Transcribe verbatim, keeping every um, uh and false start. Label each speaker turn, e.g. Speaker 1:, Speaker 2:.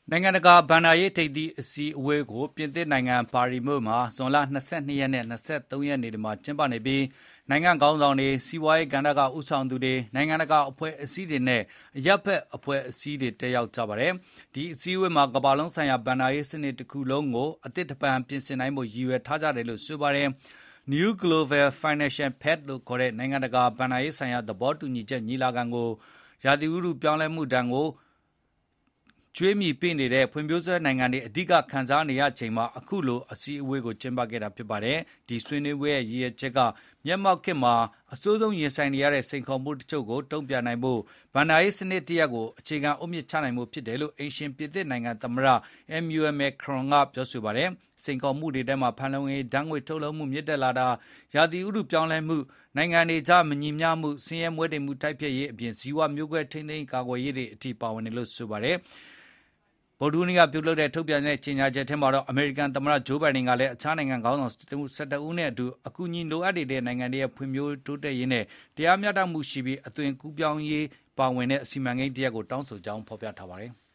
Speaker 1: နိုင်ငံတကာဘဏ္ဍာရေးထိပ်သီးအစည်းအဝေးကိုပြင်သစ်နိုင်ငံပါရီမြို့မှာဇွန်လ၂၂ရက်နဲ့၂၃ရက်နေ့တွေမှာကျင်းပနေပြီးနိုင်ငံခေါင်းဆောင်တွေ၊စီးပွားရေးကဏ္ဍကဦးဆောင်သူတွေ၊နိုင်ငံတကာအဖွဲ့အစည်းတွေနဲ့အရပ်ဖက်အဖွဲ့အစည်းတွေတက်ရောက်ကြပါတယ်။ဒီအစည်းအဝေးမှာကမ္ဘာလုံးဆိုင်ရာဘဏ္ဍာရေးစနစ်တခုလုံးကိုအသစ်တဖန်ပြင်ဆင်နိုင်ဖို့ရည်ရွယ်ထားကြတယ်လို့ဆိုပါတယ်။ New Global Financial Pact လို့ခေါ်တဲ့နိုင်ငံတကာဘဏ္ဍာရေးဆိုင်ရာသဘောတူညီချက်ညီလာခံကိုရာသီဥတုပြောင်းလဲမှုဒဏ်ကိုကြွေးမြီပေးနေတဲ့ဖွံ့ဖြိုးဆဲနိုင်ငံတွေအဓိကခံစားနေရချိန်မှာအခုလိုအစည်းအဝေးကိုကျင်းပခဲ့တာဖြစ်ပါတယ်။ဒီဆွေးနွေးပွဲရဲ့ရည်ရွယ်ချက်ကမျက်မှောက်ခေတ်မှာအဆိုးဆုံးရင်ဆိုင်နေရတဲ့စိန်ခေါ်မှုတချို့ကိုတုံ့ပြန်နိုင်ဖို့ဘဏ္ဍာရေးစနစ်တရပ်ကိုအခြေခံအုတ်မြစ်ချနိုင်ဖို့ဖြစ်တယ်လို့အိမ်ရှင်ပြင်သစ်နိုင်ငံသမ္မတ Emmanuel Macron ကပြောဆိုပါတယ်။စိန်ခေါ်မှုတွေထဲမှာဖန်လုံအိမ်ဓာတ်ငွေ့ထုတ်လွှတ်မှုမြင့်တက်လာတာ၊ရာသီဥတုပြောင်းလဲမှု၊နိုင်ငံတွေကြားမညီမျှမှု၊ဆင်းရဲမွဲတေမှုတိုက်ဖျက်ရေးအပြင်ဇီဝမျိုးကွဲထိန်းသိမ်းကာကွယ်ရေးတွေအထိပါဝင်တယ်လို့ဆိုပါတယ်။ဗုဒ္ဓဟူးနေ့ကပြုလုပ်တဲ့ထုတ်ပြန်တဲ့ကြေညာချက်ထဲမှာတော့အမေရိကန်သမ္မတဂျိုးဘိုင်ဒန်ကလည်းအခြားနိုင်ငံခေါင်းဆောင်၁၁ဦးနဲ့အတူအကူအညီလိုအပ်နေတဲ့နိုင်ငံတွေရဲ့ဖွံ့ဖြိုးတိုးတက်ရေးနဲ့တရားမျှတမှုရှိပြီးအသွင်ကူးပြောင်းရေးပါဝင်တဲ့စီမံကိန်းတရပ်ကိုတောင်းဆိုကြောင်းဖေါ်ပြထားပါတယ်။